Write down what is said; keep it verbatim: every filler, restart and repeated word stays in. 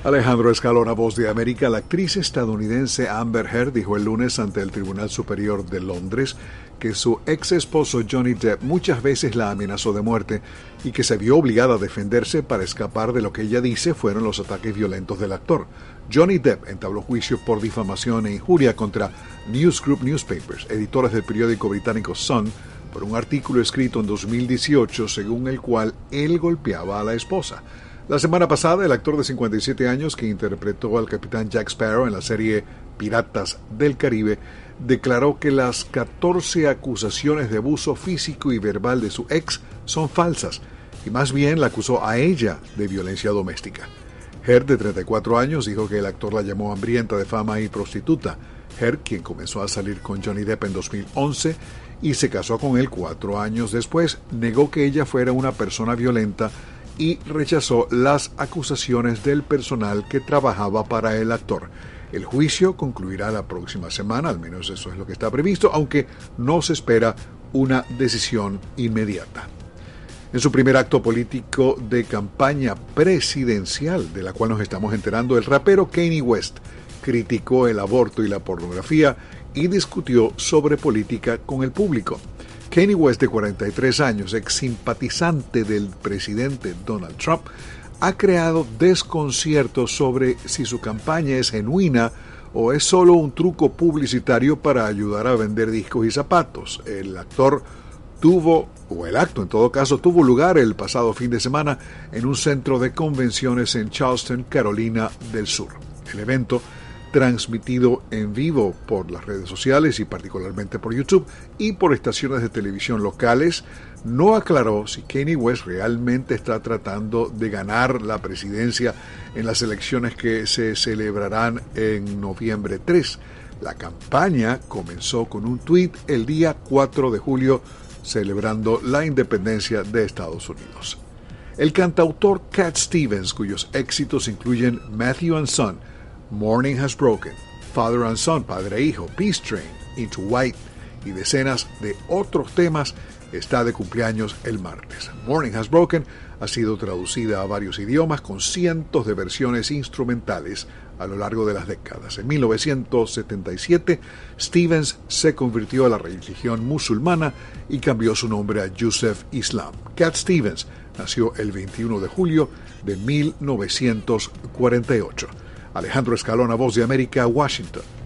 Alejandro Escalona, Voz de América. La actriz estadounidense Amber Heard dijo el lunes ante el Tribunal Superior de Londres que su ex esposo Johnny Depp muchas veces la amenazó de muerte y que se vio obligada a defenderse para escapar de lo que ella dice fueron los ataques violentos del actor. Johnny Depp entabló juicio por difamación e injuria contra News Group Newspapers, editores del periódico británico Sun, por un artículo escrito en dos mil dieciocho según el cual él golpeaba a la esposa. La semana pasada, el actor de cincuenta y siete años que interpretó al capitán Jack Sparrow en la serie Piratas del Caribe declaró que las catorce acusaciones de abuso físico y verbal de su ex son falsas y más bien la acusó a ella de violencia doméstica. Heard, de treinta y cuatro años, dijo que el actor la llamó hambrienta de fama y prostituta. Heard, quien comenzó a salir con Johnny Depp en dos mil once y se casó con él cuatro años después, negó que ella fuera una persona violenta y rechazó las acusaciones del personal que trabajaba para el actor. El juicio concluirá la próxima semana, al menos eso es lo que está previsto, aunque no se espera una decisión inmediata. En su primer acto político de campaña presidencial, de la cual nos estamos enterando, el rapero Kanye West criticó el aborto y la pornografía y discutió sobre política con el público. Kanye West, de cuarenta y tres años, ex simpatizante del presidente Donald Trump, ha creado desconcierto sobre si su campaña es genuina o es solo un truco publicitario para ayudar a vender discos y zapatos. El actor tuvo, o el acto en todo caso, tuvo lugar el pasado fin de semana en un centro de convenciones en Charleston, Carolina del Sur. El evento, transmitido en vivo por las redes sociales y particularmente por YouTube y por estaciones de televisión locales, no aclaró si Kanye West realmente está tratando de ganar la presidencia en las elecciones que se celebrarán en noviembre tres. La campaña comenzó con un tuit el día cuatro de julio celebrando la independencia de Estados Unidos. El cantautor Cat Stevens, cuyos éxitos incluyen Matthew and Son, Morning Has Broken, Father and Son, Padre e Hijo, Peace Train, Into White y decenas de otros temas, está de cumpleaños el martes. Morning Has Broken ha sido traducida a varios idiomas con cientos de versiones instrumentales a lo largo de las décadas. En mil novecientos setenta y siete, Stevens se convirtió a la religión musulmana y cambió su nombre a Yusef Islam. Cat Stevens nació el veintiuno de julio de mil novecientos cuarenta y ocho. Alejandro Escalona, Voz de América, Washington.